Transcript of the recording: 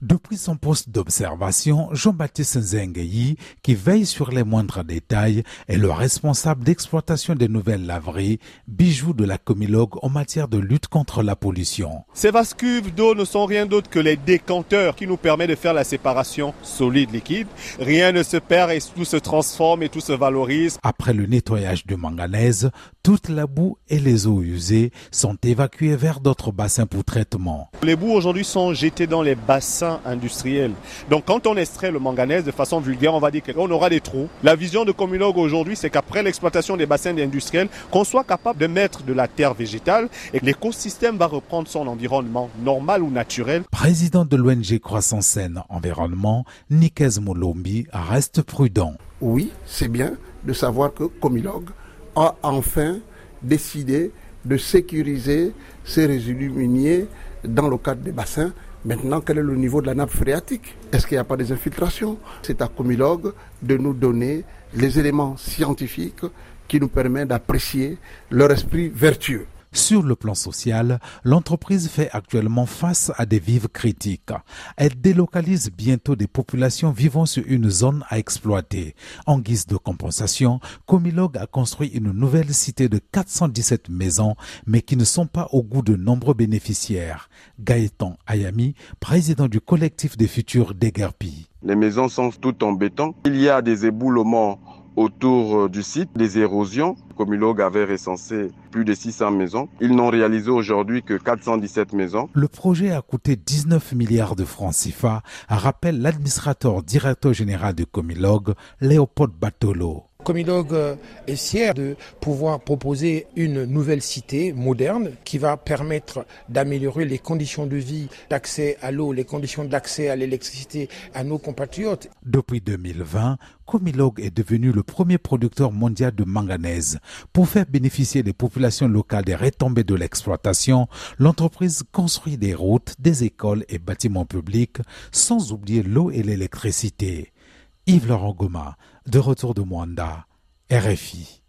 Depuis son poste d'observation, Jean-Baptiste Nzengeyi, qui veille sur les moindres détails, est le responsable d'exploitation des nouvelles laveries, bijoux de la Comilogue en matière de lutte contre la pollution. Ces vases cuves d'eau ne sont rien d'autre que les décanteurs qui nous permettent de faire la séparation solide-liquide. Rien ne se perd et tout se transforme et tout se valorise. Après le nettoyage du manganèse, toute la boue et les eaux usées sont évacuées vers d'autres bassins pour traitement. Les boues aujourd'hui sont jetées dans les bassins industriels. Donc quand on extrait le manganèse de façon vulgaire, on va dire qu'on aura des trous. La vision de Comilogue aujourd'hui, c'est qu'après l'exploitation des bassins industriels, qu'on soit capable de mettre de la terre végétale et que l'écosystème va reprendre son environnement normal ou naturel. Président de l'ONG Croissance Saine Environnement, Nikez Molombi reste prudent. Oui, c'est bien de savoir que Comilogue a enfin décidé de sécuriser ces résidus miniers dans le cadre des bassins. Maintenant, quel est le niveau de la nappe phréatique? Est-ce qu'il n'y a pas des infiltrations? C'est à Comilogue de nous donner les éléments scientifiques qui nous permettent d'apprécier leur esprit vertueux. Sur le plan social, l'entreprise fait actuellement face à des vives critiques. Elle délocalise bientôt des populations vivant sur une zone à exploiter. En guise de compensation, Comilogue a construit une nouvelle cité de 417 maisons, mais qui ne sont pas au goût de nombreux bénéficiaires. Gaëtan Ayami, président du collectif des futurs déguerpis. Les maisons sont toutes en béton. Il y a des éboulements autour du site, des érosions. Comilogue avait recensé plus de 600 maisons. Ils n'ont réalisé aujourd'hui que 417 maisons. Le projet a coûté 19 milliards de francs CFA, rappelle l'administrateur directeur général de Comilogue, Léopold Batolo. Comilogue est fier de pouvoir proposer une nouvelle cité moderne qui va permettre d'améliorer les conditions de vie, d'accès à l'eau, les conditions d'accès à l'électricité à nos compatriotes. Depuis 2020, Comilogue est devenu le premier producteur mondial de manganèse. Pour faire bénéficier les populations locales des retombées de l'exploitation, l'entreprise construit des routes, des écoles et bâtiments publics, sans oublier l'eau et l'électricité. Yves Laurent Goma, de retour de Mwanda, RFI.